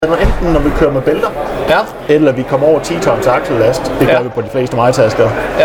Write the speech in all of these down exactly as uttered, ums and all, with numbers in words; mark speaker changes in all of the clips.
Speaker 1: Enten når vi kører med bælter,
Speaker 2: ja.
Speaker 1: eller vi kommer over ti tons aksellast. Det gør
Speaker 2: ja.
Speaker 1: vi på de fleste majtasker.
Speaker 2: Ja.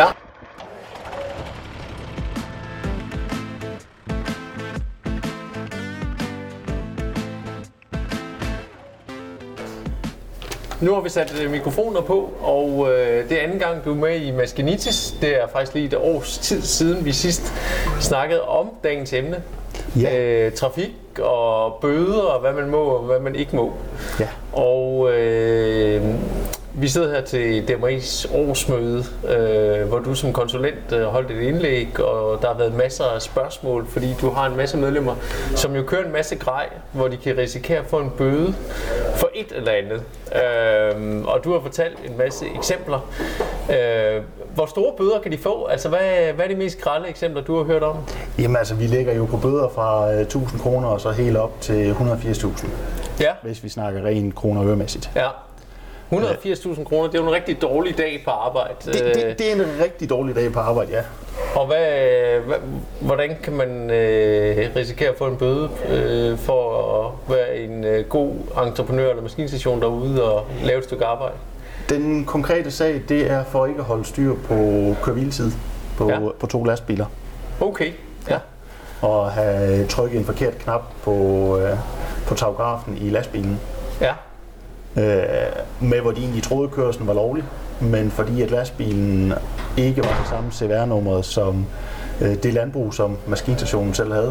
Speaker 2: Nu har vi sat mikrofoner på, og øh, det er anden gang, du er med i Maskinitis. Det er faktisk lige et års tid siden, vi sidst snakkede om dagens emne.
Speaker 1: Ja.
Speaker 2: Øh, trafik og bøder og hvad man må og hvad man ikke må.
Speaker 1: Ja.
Speaker 2: Og øh, vi sidder her til D M I's årsmøde, øh, hvor du som konsulent øh, holdt et indlæg, og der har været masser af spørgsmål, fordi du har en masse medlemmer, som jo kører en masse grej, hvor de kan risikere at få en bøde for et eller andet. Øh, og du har fortalt en masse eksempler. Øh, hvor store bøder kan de få? Altså, hvad, hvad er de mest grelle eksempler, du har hørt om?
Speaker 1: Jamen altså, vi ligger jo på bøder fra tusind kroner og så helt op til et hundrede og firs tusind.
Speaker 2: Ja.
Speaker 1: Hvis vi snakker rent kroner og øremæssigt.
Speaker 2: Ja. et hundrede og firs tusind kroner, det er jo en rigtig dårlig dag på arbejde.
Speaker 1: Det, det, det er en rigtig dårlig dag på arbejde, ja.
Speaker 2: Og hvad, hvad, hvordan kan man øh, risikere at få en bøde øh, for at være en øh, god entreprenør eller maskinstation derude og lave et stykke arbejde?
Speaker 1: Den konkrete sag, det er for ikke at holde styr på køre-hvile-tid på, ja. på to lastbiler.
Speaker 2: Okay, ja.
Speaker 1: Og have trykket en forkert knap på, øh, på tachografen i lastbilen.
Speaker 2: Ja.
Speaker 1: Øh, med hvor de egentlig troede, kørslen var lovlig, men fordi at lastbilen ikke var det samme C V R-nummer som øh, det landbrug, som maskinstationen selv havde,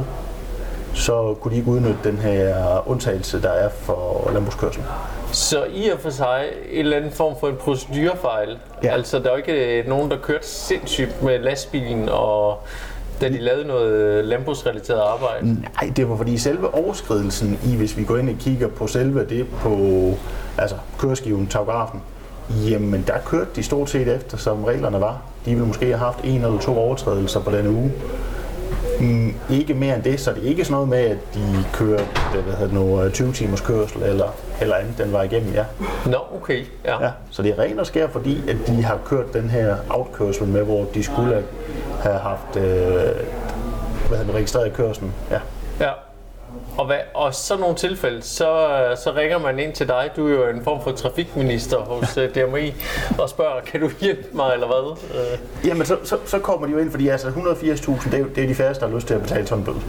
Speaker 1: så kunne de ikke udnytte den her undtagelse, der er for landbrugskørsel.
Speaker 2: Så i og for sig en eller anden form for en procedurefejl. Ja. Altså der er jo ikke nogen, der kørte sindssygt med lastbilen, og da de lavede noget landbrugsrelateret arbejde?
Speaker 1: Nej, det var fordi selve overskridelsen i, hvis vi går ind og kigger på selve det på altså køreskiven, tachografen, jamen der kørte de stort set efter, som reglerne var. De ville måske have haft en eller to overtrædelser på denne uge. Mm, ikke mere end det, så det er ikke sådan noget med, at de kørte hvad hedder det nu, tyve timers kørsel eller, eller andet, den var igennem, ja.
Speaker 2: Nå, okay, ja.
Speaker 1: ja. Så det er ren og skær, fordi at de har kørt den her outkørsel med, hvor de skulle have haft øh, hvad hedder det, registreret kørslen, ja.
Speaker 2: Ja. Og, hvad, og så nogle tilfælde, så, så ringer man ind til dig, du er jo en form for trafikminister hos D M I, og spørger, kan du hjælpe mig, eller hvad?
Speaker 1: Jamen, så, så, så kommer de jo ind, fordi altså et hundrede og firs tusind, det er, det er de færreste, der har lyst til at betale sådan en bøde.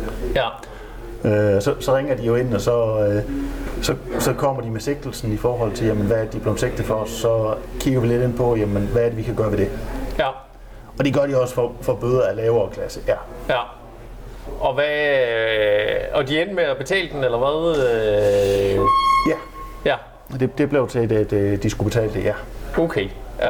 Speaker 2: Ja.
Speaker 1: Øh, så, så ringer de jo ind, og så, øh, så, så kommer de med sigtelsen i forhold til, jamen, hvad er de blevet sigtet for, så kigger vi lidt ind på, jamen, hvad er det, vi kan gøre ved det.
Speaker 2: Ja.
Speaker 1: Og det gør de også for, for bøder af lavere klasse, ja.
Speaker 2: Ja. Og hvad, og de endte med at betale den, eller hvad?
Speaker 1: Ja.
Speaker 2: Ja.
Speaker 1: Det, det blev til, at de skulle betale det, ja.
Speaker 2: Okay, ja.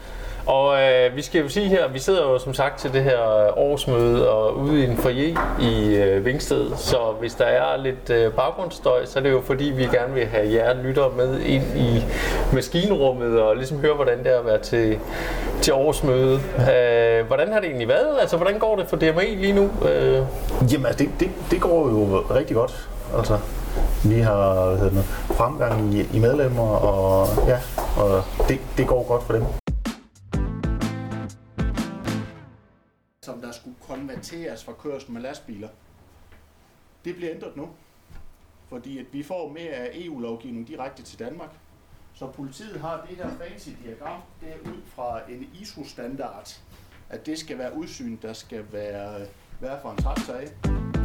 Speaker 2: Og øh, vi skal jo sige her, vi sidder jo som sagt til det her årsmøde og ude i en foyer i øh, Vingsted, så hvis der er lidt øh, baggrundsstøj, så er det jo fordi, vi gerne vil have jer lyttere med ind i maskinrummet og ligesom høre, hvordan det er at være til, til årsmøde. Øh, hvordan har det egentlig været? Altså, hvordan går det for D M I lige nu? Øh...
Speaker 1: Jamen, altså, det, det, det går jo rigtig godt. Altså, vi har hvad hedder det, fremgang i, i medlemmer, og ja, og det, det går godt for dem. Som der skulle konverteres fra kørsel med lastbiler. Det bliver ændret nu, fordi at vi får mere af E U-lovgivning direkte til Danmark. Så politiet har det her fancy diagram, det er ud fra en I S O-standard, at det skal være udsyn, der skal være, være for en traktor af.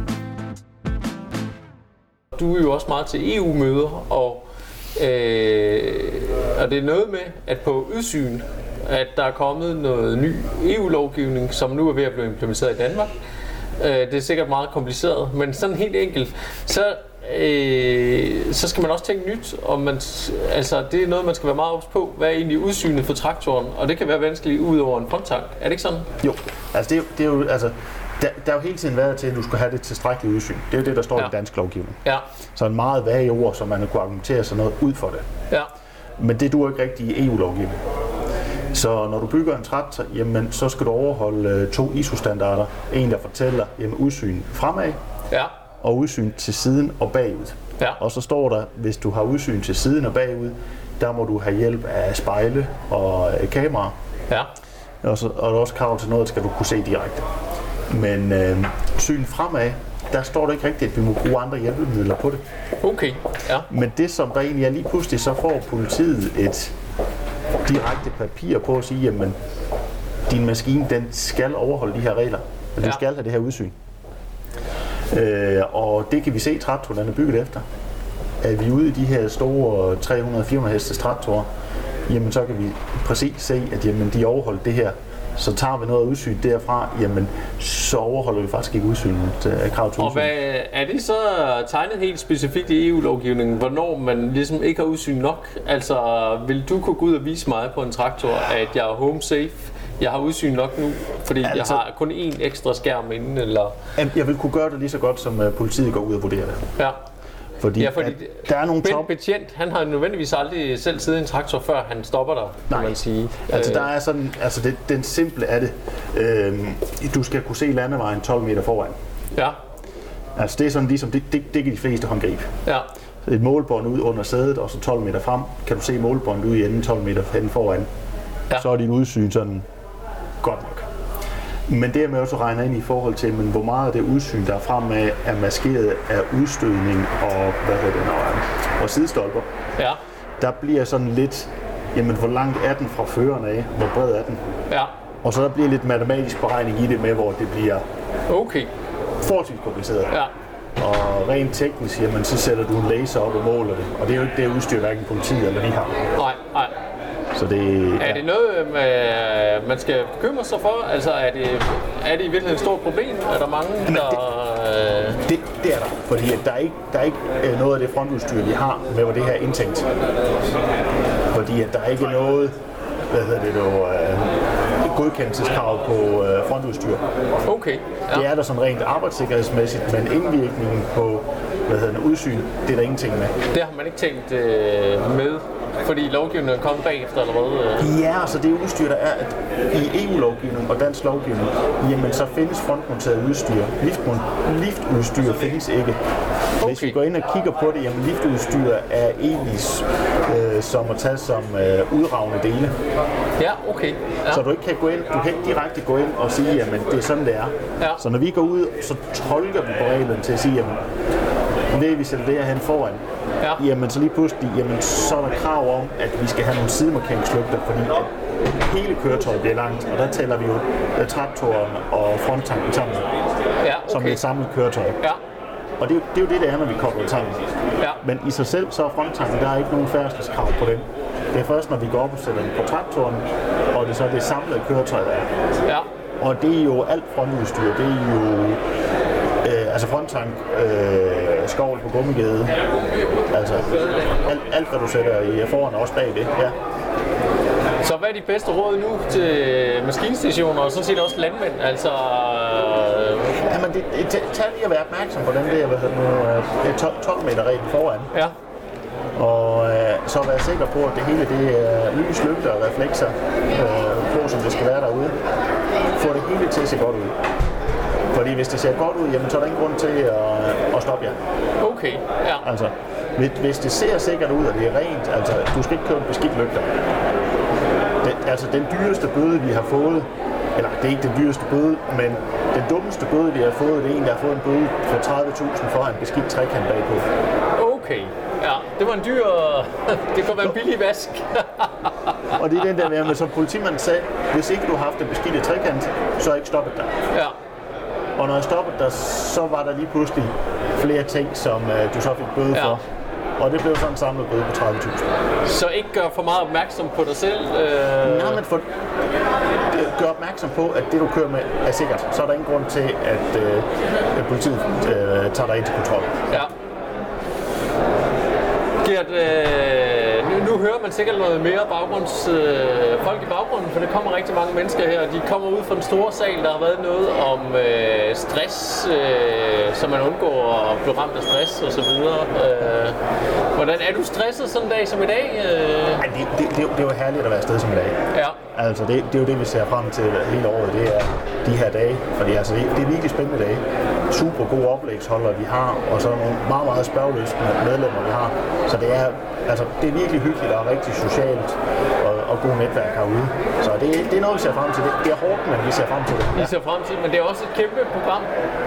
Speaker 2: Du er jo også meget til E U-møder, og, øh, og det er noget med, at på udsyn, at der er kommet noget ny E U-lovgivning, som nu er ved at blive implementeret i Danmark. Det er sikkert meget kompliceret, men sådan helt enkelt, så, øh, så skal man også tænke nyt, og man, altså, det er noget, man skal være meget ops på. Hvad er egentlig udsynet for traktoren? Og det kan være vanskeligt ud over en fronttank. Er det ikke sådan?
Speaker 1: Jo, altså det er, det er jo, altså, der, der er jo hele tiden været til, at du skal have det tilstrækkelige udsyn. Det er jo det, der står ja. i dansk lovgivning. Ja. Så en meget vage ord, så man kunne argumentere sig noget ud for det. Ja. Men det duer ikke rigtigt i E U-lovgivning. Så når du bygger en traktor, jamen, så skal du overholde to I S O-standarder. En, der fortæller jamen, udsyn fremad, ja. og udsyn til siden og bagud. Ja. Og så står der, hvis du har udsyn til siden og bagud, der må du have hjælp af spejle og kamera. Ja. Og så og der er også krav til noget, skal du kunne se direkte. Men øh, syn fremad, der står der ikke rigtigt, at vi må bruge andre hjælpemidler på det.
Speaker 2: Okay, ja.
Speaker 1: Men det, som der egentlig er lige pludselig, så får politiet et direkte papir på at sige, jamen, din maskine, den skal overholde de her regler. Du ja. skal have det her udsyn. Øh, og det kan vi se, traktoren er bygget efter. Er vi ude i de her store tre hundrede til fire hundrede hestes traktorer, jamen så kan vi præcis se, at jamen, de overholder det her. Så tager vi noget af udsyn derfra, jamen så overholder vi faktisk ikke udsynet af krav til udsyn.
Speaker 2: Og hvad, er det så tegnet helt specifikt i E U-lovgivningen, hvornår man ligesom ikke har udsyn nok? Altså, vil du kunne gå ud og vise mig på en traktor, at jeg er home safe? Jeg har udsyn nok nu, fordi altså, jeg har kun én ekstra skærm inden, eller?
Speaker 1: Jeg vil kunne gøre det lige så godt, som politiet går ud og vurderer det.
Speaker 2: Ja.
Speaker 1: Fordi,
Speaker 2: ja, fordi
Speaker 1: der er nogle top...
Speaker 2: betjent, han har nødvendigvis aldrig selv siddet i en traktor, før han stopper der, kan man sige.
Speaker 1: Altså der er sådan, altså det, den simple er det, øhm, du skal kunne se landevejen tolv meter foran.
Speaker 2: Ja.
Speaker 1: Altså det er sådan ligesom, det, det, det kan de fleste håndgribe.
Speaker 2: Ja.
Speaker 1: Et målbånd ud under sædet, og så tolv meter frem, kan du se målbåndet ud i enden tolv meter hen foran. Ja. Så er din udsyn sådan godt nok. Men det er med også at regne ind i forhold til, men hvor meget af det udsyn, der er fremad, er maskeret af udstødning og, hvad hedder det, og, og sidestolper.
Speaker 2: Ja.
Speaker 1: Der bliver sådan lidt, jamen hvor langt er den fra føreren af, hvor bred er den?
Speaker 2: Ja.
Speaker 1: Og så der bliver lidt matematisk beregning i det med, hvor det bliver
Speaker 2: okay.
Speaker 1: forholdsvis kompliceret.
Speaker 2: Ja.
Speaker 1: Og rent teknisk, jamen så sætter du en laser op og måler det. Og det er jo ikke det udstyr, hverken politiet eller vi har.
Speaker 2: Nej, nej.
Speaker 1: Så det,
Speaker 2: er
Speaker 1: ja.
Speaker 2: det noget, man skal bekymre sig for? Altså, er det, er det i virkeligheden et stort problem? Er der mange,
Speaker 1: Jamen,
Speaker 2: der...
Speaker 1: Det, det, det er der, fordi der er ikke, der er ikke noget af det frontudstyr, vi har med, hvor det her er indtænkt. Fordi at der er ikke noget, hvad hedder det nu, uh, godkendelseskrav på uh, frontudstyr.
Speaker 2: Okay. Ja.
Speaker 1: Det er der sådan rent arbejdssikkerhedsmæssigt, men indvirkningen på hvad hedder det, udsyn, det er der ingenting med.
Speaker 2: Det har man ikke tænkt øh, med, fordi lovgivningen er kommet bagefter allerede? Øh.
Speaker 1: Ja, altså det udstyr, der er at i E U-lovgivning og dansk lovgivning, jamen så findes frontmonteret udstyr. Liftudstyr findes ikke. Hvis okay. vi går ind og kigger på det, jamen liftudstyr er egentlig øh, som at tage som øh, udravne dele.
Speaker 2: Ja, okay. Ja.
Speaker 1: Så du ikke kan gå ind, du kan ikke direkte gå ind og sige, jamen det er sådan det er.
Speaker 2: Ja.
Speaker 1: Så når vi går ud, så tolker vi på reglen til at sige, jamen det vi sætter det her hen foran, ja. Jamen så lige pludselig, jamen så er der krav om, at vi skal have nogle sidemarkeringslygter, fordi at hele køretøjet bliver langt, og der tæller vi jo uh, traktoren og fronttanken sammen,
Speaker 2: ja, okay.
Speaker 1: som et samlet køretøj.
Speaker 2: Ja.
Speaker 1: Og det er, det er jo det, der er, når vi kobler det sammen.
Speaker 2: Ja.
Speaker 1: Men i sig selv, så er fronttanken, der er ikke nogen færdselskrav på den. Det er først, når vi går op og sætter den på traktoren, og det er så det samlede køretøj, der er.
Speaker 2: Ja.
Speaker 1: Og det er jo alt frontudstyr, det er jo øh, altså fronttank, øh, skovl på gummigade, altså alt, alt hvad du sætter i foran og også bagved, ja.
Speaker 2: Så hvad er de bedste råd nu til maskinstationer og sådan set også landmænd? Altså, øh...
Speaker 1: Jamen, det, det, tag lige at være opmærksom på den der, hvad hedder nu, tolv meter regel foran.
Speaker 2: Ja.
Speaker 1: Og øh, så være sikker på, at det hele det er lys, lygter og reflekser øh, på, som det skal være derude. Få det hele til at se godt ud. Fordi hvis det ser godt ud, jamen, så er der ingen grund til at, at stoppe jer.
Speaker 2: Okay, ja.
Speaker 1: Altså, hvis det ser sikkert ud, og det er rent, altså, du skal ikke købe beskidt lygter. Det, altså, den dyreste bøde, vi har fået, eller det er ikke den dyreste bøde, men den dummeste bøde, vi har fået, det er en, der har fået en bøde for tredive tusind for en beskidt trekant bagpå.
Speaker 2: Okay, ja, det var en dyr, det kan være en billig vask.
Speaker 1: Og det er den der med, som politimanden sagde, hvis ikke du har haft en beskidte trekant, så er jeg ikke stoppet dig.
Speaker 2: Ja.
Speaker 1: Og når jeg stoppede dig, så var der lige pludselig flere ting, som uh, du så fik bøde ja. for. Og det blev sådan en samlet bøde på tredive tusind.
Speaker 2: Så ikke gør for meget opmærksom på dig selv? Øh...
Speaker 1: Nej, men for, gør opmærksom på, at det du kører med er sikkert. Så er der ingen grund til, at, øh, at politiet øh, tager dig ind til kontrol.
Speaker 2: Ja. Gert, øh, nu, nu hører man sikkert noget mere baggrunds, øh, folk i baggrunden, for det kommer rigtig mange mennesker her. De kommer ud fra den store sal, der har været noget om øh, stress, øh, så man undgår at blive ramt af stress og så videre. Øh, hvordan er du stresset sådan en dag som i dag? Øh?
Speaker 1: Ej, det, det, det, det er jo herligt at være afsted som i dag.
Speaker 2: Ja.
Speaker 1: Altså det, det er jo det, vi ser frem til hele året, det er de her dage. Fordi altså, det, det er virkelig spændende dage. super gode oplægsholdere, vi har, og så nogle meget, meget spørgeløsende medlemmer, vi har. Så det er, altså, det er virkelig hyggeligt og rigtig socialt og, og god netværk herude. Så det, det er noget, vi ser frem til. Det, det er hårdt, men vi ser frem til det.
Speaker 2: Ja. Vi ser frem til det, men det er også et kæmpe program.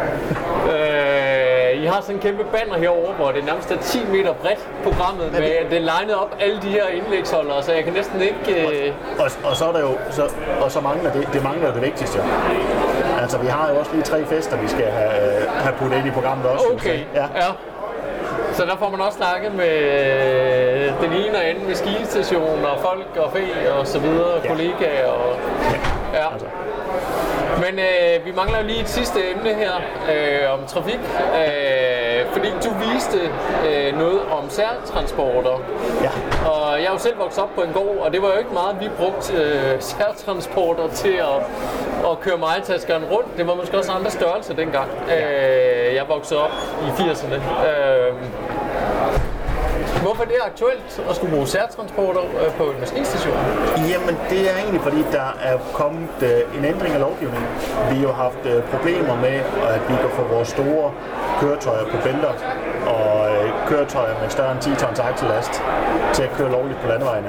Speaker 2: øh, I har sådan en kæmpe banner herovre, hvor det nærmest er ti meter bredt programmet, med det, det er legnet op alle de her indlægsholdere, så jeg kan næsten ikke... Øh...
Speaker 1: Og, og, og så er der jo, så, og så mangler det, det mangler det vigtigste. Altså, vi har jo også lige tre fester, vi skal have, have puttet ind i programmet også.
Speaker 2: Okay, ja. ja. Så der får man også snakket med den ene og anden med skistationer, folk og fe og så videre, ja. kollegaer og... Ja. Altså. Men øh, vi mangler jo lige et sidste emne her øh, om trafik, øh, fordi du viste øh, noget om særtransporter. Ja. Og jeg er jo selv vokset op på en gård, og det var jo ikke meget, vi brugte øh, særtransporter til at, at køre majtaskeren rundt. Det var måske også andre størrelser dengang. Ja. Øh, jeg voksede op i firserne. Øh, Hvorfor er det aktuelt at skulle bruge særtransporter på en maskinstation?
Speaker 1: Jamen, det er egentlig fordi, der er kommet uh, en ændring af lovgivningen. Vi har jo haft uh, problemer med, at vi kan få vores store køretøjer på bælter og uh, køretøjer med større end ti tons akselast til at køre lovligt på landevejene.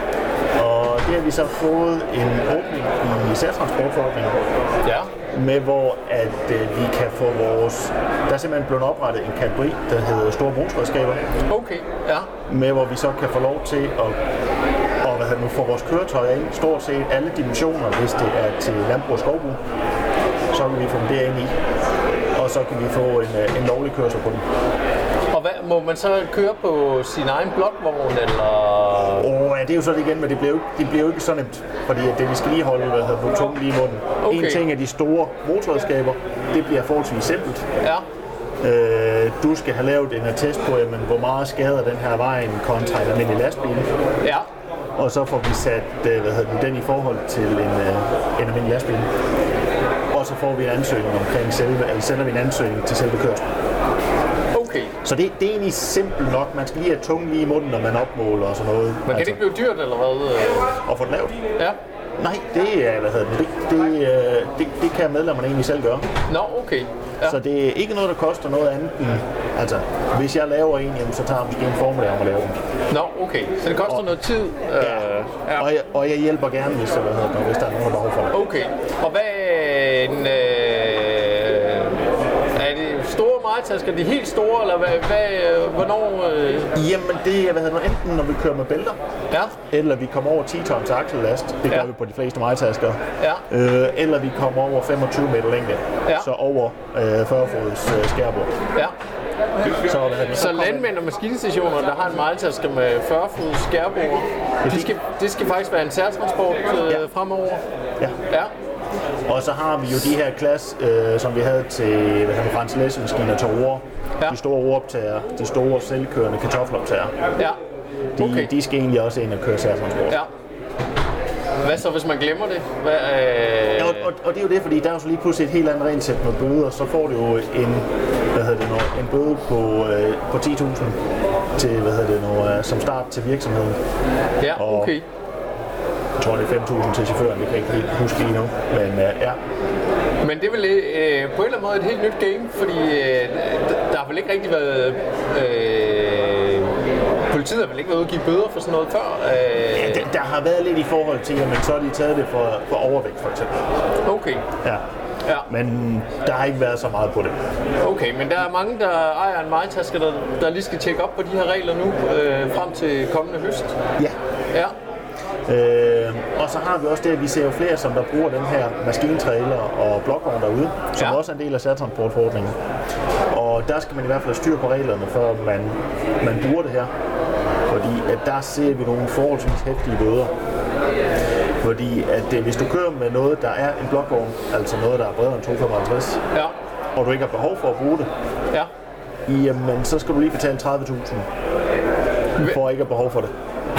Speaker 1: Og det har vi så fået en åbning i særtransportforordningen. Ja. Med hvor at øh, vi kan få vores... Der er simpelthen blevet oprettet en kategori, der hedder store motorredskaber.
Speaker 2: Okay, ja.
Speaker 1: Med hvor vi så kan få lov til at og, hvad hedder, nu få vores køretøjer ind, stort set alle dimensioner, hvis det er til landbrug og skovbrug. Så kan vi få dem derind i, og så kan vi få en, en lovlig kørsel på dem.
Speaker 2: Og hvad, må man så køre på sin egen blokvogn, eller...?
Speaker 1: Åh, oh, ja, det er jo så det igen, men det bliver jo, det bliver jo ikke så nemt, fordi det, vi skal lige holde hvad hedder, på tungen lige i munden. Okay. En ting af de store motorredskaber, det bliver forholdsvis simpelt. Ja. Øh, du skal have lavet en attest på, jamen, hvor meget skader den her vejen kontra en almindelig lastbil. Ja. Og så får vi sat hvad hedder, den i forhold til en, en almindelig lastbil. Og så får vi en ansøgning omkring selve, eller sender vi en ansøgning til selve kørslen. Okay. Så det, det er egentlig simpelt nok. Man skal lige have tungen lige i munden, når man opmåler og sådan noget.
Speaker 2: Men kan altså, det ikke blive dyrt, eller hvad?
Speaker 1: At få det lavet?
Speaker 2: Ja.
Speaker 1: Nej, det er, hvad hedder det, det, det, det, det kan medlemmerne egentlig selv gøre.
Speaker 2: Nå, okay. Ja.
Speaker 1: Så det er ikke noget, der koster noget andet end, altså, hvis jeg laver en, jamen, så tager jeg måske en formiddag om at lave den.
Speaker 2: Nå, okay. Så det koster og, noget tid?
Speaker 1: Ja, øh, ja. Og, jeg, og jeg hjælper gerne, hvis, hvad hedder det, hvis der er nogen, der behov for det.
Speaker 2: Okay. Og hvad en... Øh, er det store majtasker, de helt store, eller hvad, hvad, hvornår? Øh...
Speaker 1: Jamen, det er, hvad hedder det, enten når vi kører med bælter, ja. Eller vi kommer over ti tons aksellast, det gør ja. vi på de fleste majtasker, ja. øh, eller vi kommer over femogtyve meter længde, ja. Så over øh, fyrre fods øh, skærbord. Ja.
Speaker 2: Så, så, så landmænd og maskinstationer, der har en majtasker med fyrre fods skærbord, de skal, det skal faktisk være en særtransport øh, ja. fremover?
Speaker 1: Ja. Ja. Og så har vi jo de her klasse, øh, som vi havde til brændselsmaskiner til roer. Ja. De store roeroptager, de store selvkørende kartoffeloptager. Ja. Okay. De, de skal egentlig også ind og køre særtransport. Ja.
Speaker 2: Hvad så, hvis man glemmer det? Hvad, øh...
Speaker 1: ja, og, og, og det er jo det, fordi der er jo så lige pludselig et helt andet regelsæt med bøder. Så får du jo en, hvad hedder det nu, en bøde på, øh, på ti tusind til, hvad hedder det nu, øh, som start til virksomheden.
Speaker 2: Ja, okay.
Speaker 1: Jeg tror, det er fem tusind til chaufføren, det kan jeg ikke helt huske lige nu, men uh, ja.
Speaker 2: Men det er vel øh, på en eller anden måde et helt nyt game, fordi øh, der har vel ikke rigtig været... Øh, politiet har vel ikke været ude at give bøder for sådan noget før? Øh.
Speaker 1: Ja, der, der har været lidt i forhold til, men så har de taget det for, for overvægt, for eksempel.
Speaker 2: Okay.
Speaker 1: Ja. Ja. Men der har ikke været så meget på det.
Speaker 2: Okay, men der er mange, der ejer en majtaske, der, der lige skal tjekke op på de her regler nu, øh, frem til kommende høst.
Speaker 1: Ja.
Speaker 2: Ja.
Speaker 1: Øh, og så har vi også det, at vi ser jo flere, som der bruger den her maskintrailer og blokvogn derude, som ja. også er en del af særtransportforordningen. Og der skal man i hvert fald styre på reglerne, før man, man bruger det her. Fordi at der ser vi nogle forholdsvis hæftige bøder. Fordi at hvis du kører med noget, der er en blokvogn, altså noget, der er bredere end to komma femoghalvtreds, ja. og du ikke har behov for at bruge det, ja. jamen så skal du lige betale tredive tusind for at ikke have behov for det.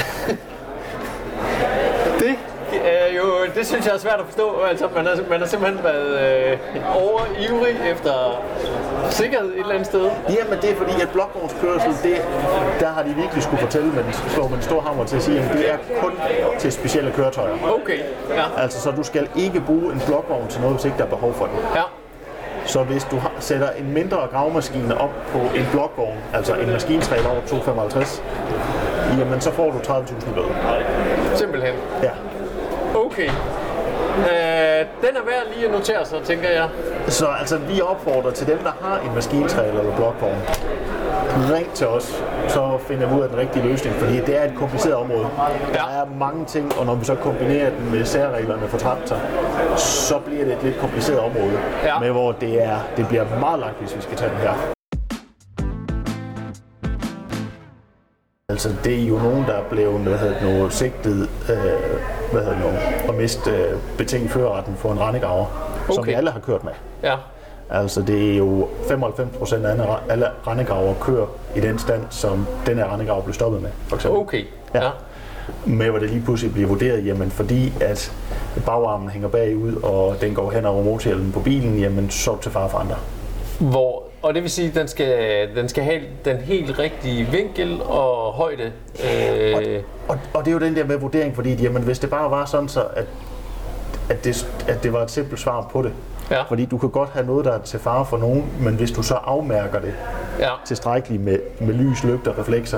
Speaker 2: Det er jo, det synes jeg er svært at forstå. Altså, man har, man har simpelthen været øh, overivrig efter sikkerhed et eller andet sted.
Speaker 1: Jamen det er fordi, at blokvognskørsel, det, der har de virkelig skulle fortælle, men slår man en stor hammer til at sige, at det er kun til specielle køretøjer.
Speaker 2: Okay, ja.
Speaker 1: Altså, så du skal ikke bruge en blokvogn til noget, hvis ikke der er behov for den.
Speaker 2: Ja.
Speaker 1: Så hvis du har, sætter en mindre gravemaskine op på en blokvogn, altså en maskintrailer over to komma femoghalvtreds, jamen så får du tredive tusind bøder.
Speaker 2: Simpelthen?
Speaker 1: Ja.
Speaker 2: Okay. Øh, den er værd lige at notere sig, tænker jeg.
Speaker 1: Så altså, vi opfordrer til dem, der har en maskintrailer eller blokvogn. Ring til os, så finder vi ud af den rigtige løsning, fordi det er et kompliceret område. Ja. Der er mange ting, og når vi så kombinerer den med særreglerne for traktor, så bliver det et lidt kompliceret område, ja. Med hvor det, er, det bliver meget langt, hvis vi skal tage den her. Altså, det er jo nogen, der er blevet hvad hedder noget, sigtet øh, hvad hedder noget, og miste øh, betinget førerretten for en rendegraver, okay. Som vi alle har kørt med. Ja. Altså, det er jo femoghalvfems procent af alle rendegraver kører i den stand, som den her rendegraver blev stoppet med, for eksempel.
Speaker 2: Okay, ja. Ja.
Speaker 1: Med hvor det lige pludselig bliver vurderet, jamen fordi at bagarmen hænger bagud, og den går hen over motorhjelmen på bilen, jamen så til fare for andre. Hvor,
Speaker 2: og det vil sige, at den skal, den skal have den helt rigtige vinkel og højde. Øh...
Speaker 1: Og, og, og det er jo den der med vurdering, fordi jamen, hvis det bare var sådan, så at, at, det, at det var et simpelt svar på det. Ja. Fordi du kan godt have noget, der er til fare for nogen, men hvis du så afmærker det ja. Tilstrækkeligt med, med lys, lygter og reflekser,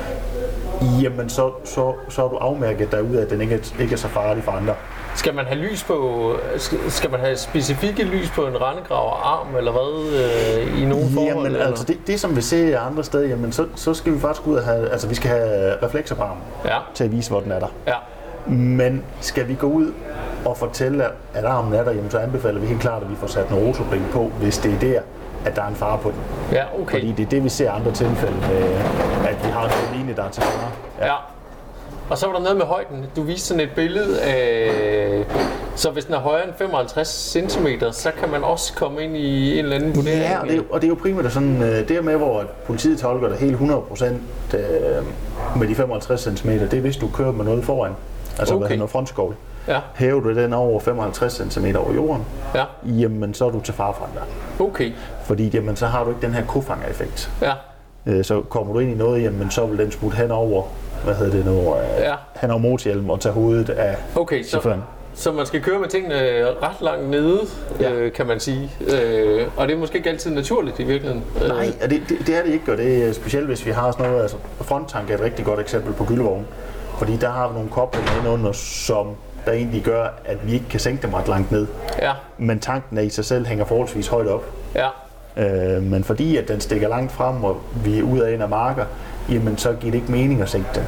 Speaker 1: jamen så, så, så er du afmærket derude, at den ikke er, ikke er så farlig for andre.
Speaker 2: Skal man have lys på, skal man have specifikke lys på en rendegraverarm, eller hvad, øh, i nogle forhold?
Speaker 1: Jamen altså, det, det som vi ser andre steder, jamen så, så skal vi faktisk ud og have, altså vi skal have reflekser på armen, ja. Til at vise, hvor den er der. Ja. Men skal vi gå ud og fortælle, at armen er der, jamen så anbefaler vi helt klart, at vi får sat en rotorblink på, hvis det er der, at der er en fare på den. Ja, okay. Fordi det er det, vi ser i andre tilfælde, med, at vi har en linje, der er til fare. Ja. Ja.
Speaker 2: Og så var der noget med højden. Du viste sådan et billede af, så hvis den er højere end femoghalvtreds centimeter, så kan man også komme ind i en eller anden vurdering.
Speaker 1: Ja, og det er, og det er jo primært sådan, det er med, hvor politiet tolker det helt hundrede procent med de femoghalvtreds centimeter. Det er, hvis du kører med noget foran, altså okay. Hvad noget frontskovl. Ja. Hæver du den over femoghalvtreds centimeter over jorden, ja. Jamen så er du til fare for andre. Okay. Fordi jamen, så har du ikke den her kofanger-effekt. Ja. Så kommer du ind i noget, jamen så vil den smutte hen over, hvad hedder det nu, ja. Hen over motorhjelmen og tage hovedet af
Speaker 2: okay, chaufføren. Så, så man skal køre med tingene ret langt nede, ja. øh, kan man sige. Øh, og det er måske ikke altid naturligt i virkeligheden.
Speaker 1: Nej, det, det, det er det ikke, og det er specielt hvis vi har sådan noget, altså fronttank er et rigtig godt eksempel på gyldevognen. Fordi der har vi nogle koblinger inde under, som der egentlig gør, at vi ikke kan sænke dem ret langt ned. Ja. Men tanken af i sig selv hænger forholdsvis højt op. Ja. Øh, men fordi at den stikker langt frem, og vi er ude af en af marker, jamen så giver det ikke mening at sænke den.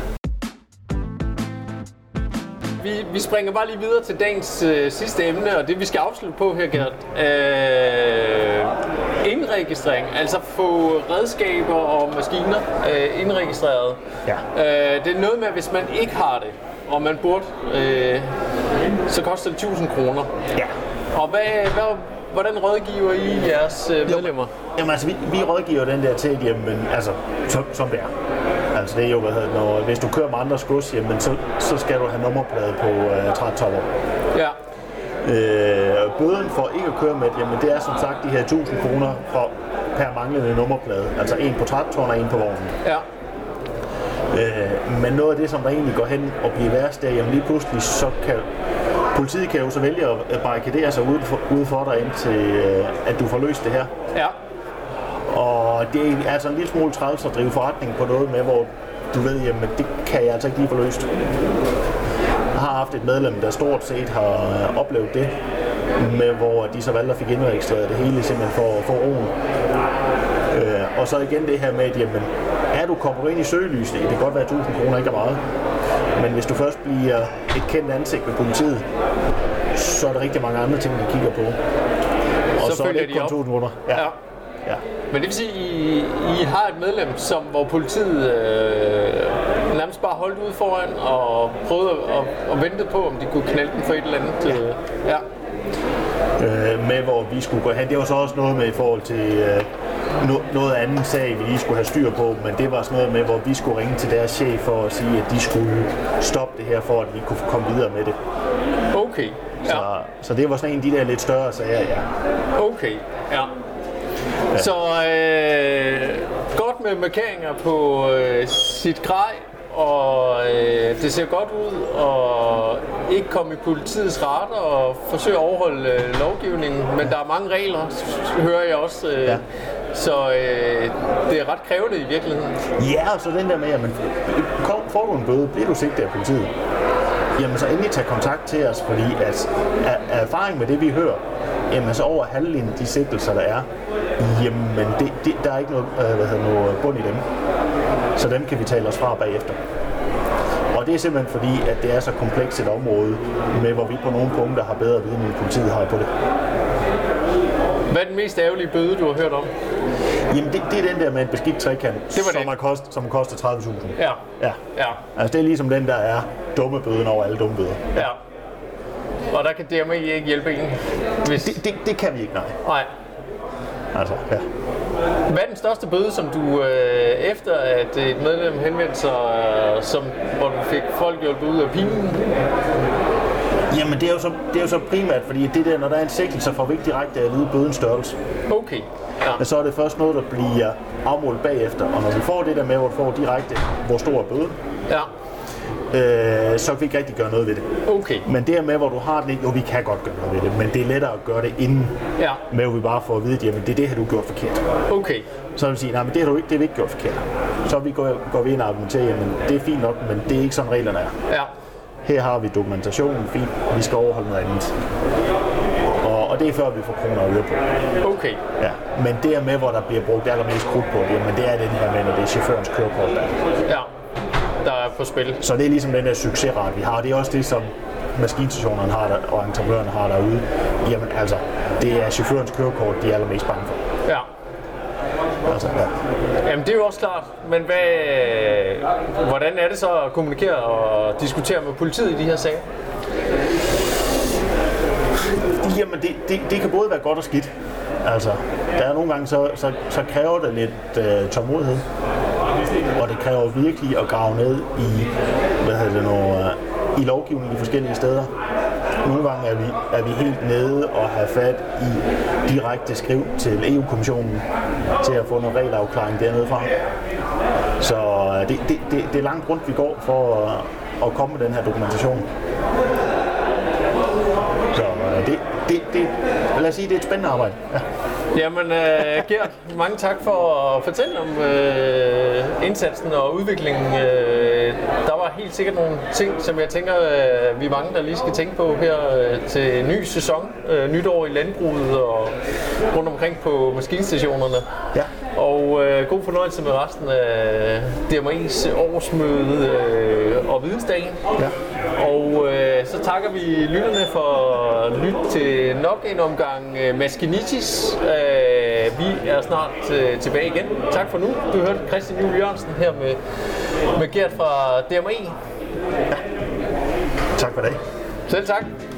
Speaker 2: Vi, vi springer bare lige videre til dagens øh, sidste emne, og det vi skal afslutte på her, Gert. Øh, indregistrering, altså få redskaber og maskiner øh, indregistreret. Ja. Øh, det er noget med, hvis man ikke har det, og man burde, øh, så koster det tusind kroner. Ja. Og hvad, hvad, hvordan rådgiver I jeres øh, medlemmer? Jo,
Speaker 1: jamen altså, vi, vi rådgiver den der til, jamen, altså, som, som det er. Altså det er jo, hvad hedder det, når, hvis du kører med andres gods, jamen, så, så skal du have nummerplade på øh, traktorer. Ja. Øh, bøden for ikke at køre med, jamen det er som sagt de her tusind kroner for, per manglende nummerplade. Altså en på traktoren og en på vognen. Ja. Øh, men noget af det, som der egentlig går hen og bliver værst, det er, jamen lige pludselig så kan politiet kan jo så vælge at barrikadere sig ude for, ude for dig, indtil øh, at du får løst det her. Ja. Og det er altså en lille smule træls at drive forretning på noget med, hvor du ved, jamen det kan jeg altså ikke lige få løst. Jeg har haft et medlem, der stort set har oplevet det, med hvor de så valgte at fik indregistreret det hele simpelthen for at få roen. Øh, og så igen det her med, at jamen, er du kommet ind i søgelyset, det kan godt være tusind kroner ikke er meget, men hvis du først bliver et kendt ansigt ved politiet, så er der rigtig mange andre ting, de kigger på. Og så, så er det ikke kun tusind kroner. Ja. Ja. Ja.
Speaker 2: Men det vil sige, at I, I har et medlem, som, hvor politiet øh, nærmest bare holdt ude foran og prøvede at, at vente på, om de kunne knalde den for et eller andet. Ja. Øh, ja.
Speaker 1: Øh, med hvor vi skulle gå hen. Det var så også noget med i forhold til øh, no, noget andet sag, vi lige skulle have styr på, men det var sådan noget med, hvor vi skulle ringe til deres chef for at sige, at de skulle stoppe det her, for at vi kunne komme videre med det.
Speaker 2: Okay. Ja.
Speaker 1: Så, så det var sådan en af de der lidt større sager, ja.
Speaker 2: Okay, ja. Ja. Så øh, godt med markeringer på øh, sit grej, og øh, det ser godt ud og ikke komme i politiets radar og forsøge at overholde øh, lovgivningen, men der er mange regler, hører jeg også. Øh, ja. Så øh, det er ret krævende i virkeligheden.
Speaker 1: Ja, og så den der med, at man får du en bøde, bliver du sigtet af politiet, jamen så endelig tage kontakt til os, fordi at, at erfaring med det, vi hører, jamen så over halvdelen af de sigtelser, der er, jamen det, det, der er ikke noget, øh, hvad hedder, noget bund i dem. Så dem kan vi tale os fra bagefter. Og det er simpelthen fordi, at det er så komplekst et område, med hvor vi på nogle punkter har bedre viden, end politiet har på det.
Speaker 2: Hvad er den mest ærgerlige bøde, du har hørt om?
Speaker 1: Jamen det, det er den der med en beskidt trekant, som, er kost, som koster tredive tusind.
Speaker 2: Ja.
Speaker 1: Ja.
Speaker 2: Ja.
Speaker 1: Altså det er ligesom den, der er dumme bøden over alle dumme bøder.
Speaker 2: Ja. ja. Og der kan D M E ikke hjælpe en? Hvis...
Speaker 1: Det, det, det kan vi ikke, nej.
Speaker 2: Nej.
Speaker 1: Altså, ja.
Speaker 2: Hvad er den største bøde, som du øh, efter at et medlem henvendte sig, øh, som, hvor du fik folk hjulpet ud af pinen?
Speaker 1: Jamen det er, jo så, det er jo så primært, fordi det der, når der er en sigtelse, får vi ikke direkte at vide bødens størrelse.
Speaker 2: Okay. Ja.
Speaker 1: Men så er det først noget, der bliver afmålt bagefter. Og når vi får det der med, hvor du får direkte, hvor stor er bøden,
Speaker 2: ja.
Speaker 1: øh, så kan vi ikke rigtig gøre noget ved det.
Speaker 2: Okay.
Speaker 1: Men dermed, hvor du har den, jo vi kan godt gøre noget ved det, men det er lettere at gøre det inden,
Speaker 2: ja.
Speaker 1: med at vi bare får at vide, at det er det, har du gjort forkert.
Speaker 2: Okay.
Speaker 1: Så vil vi sige, nej, men det har du ikke, det har vi ikke gjort forkert. Så vi går, går vi ind og argumenterer, men det er fint nok, men det er ikke sådan reglerne er.
Speaker 2: Ja.
Speaker 1: Her har vi dokumentationen, fint, vi skal overholde noget andet. Og, og det er før vi får kroner og øre på.
Speaker 2: Okay.
Speaker 1: Ja, men det er med, hvor der bliver brugt allermest krudt på det, men det er den her med, når det er chaufførens kørekort, der er.
Speaker 2: Ja, der er på spil.
Speaker 1: Så det er ligesom den der succesrate, vi har. Det er også det, som maskinstationerne har der, og entreprenørerne har derude. Jamen altså, det er chaufførens kørekort, de er allermest bange for.
Speaker 2: Ja.
Speaker 1: Altså, ja.
Speaker 2: Jamen det er jo også klart, men hvad, hvordan er det så at kommunikere og diskutere med politiet i de her sager?
Speaker 1: Jamen det, det, det kan både være godt og skidt. Altså, der er nogle gange, så, så, så kræver det lidt øh, tålmodighed. Og det kræver virkelig at grave ned i, hvad hedder det nu, øh, i lovgivning i forskellige steder. Nogle gange er vi, er vi helt nede og har fat i direkte skriv til E U-kommissionen til at få noget regelafklaring dernede fra. Så det, det, det, det er langt rundt, vi går for at, at komme med den her dokumentation. Så det, det, det, lad os sige, det er et spændende arbejde. Ja.
Speaker 2: Jamen, uh, Gert, mange tak for at fortælle om uh, indsatsen og udviklingen. Uh, der var helt sikkert nogle ting, som jeg tænker, uh, vi er mange, der lige skal tænke på her uh, til ny sæson, uh, nytår i landbruget og rundt omkring på maskinstationerne. Ja. Og uh, god fornøjelse med resten af D M E's årsmøde uh, og vidensdagen. Ja. Og øh, så takker vi lytterne for at lytte til nok en omgang øh, Maskinitis. Øh, vi er snart øh, tilbage igen. Tak for nu. Du hørte Christian Juhl Jørgensen her med, med Gert fra D M E.
Speaker 1: Ja. Tak for det.
Speaker 2: Selv tak.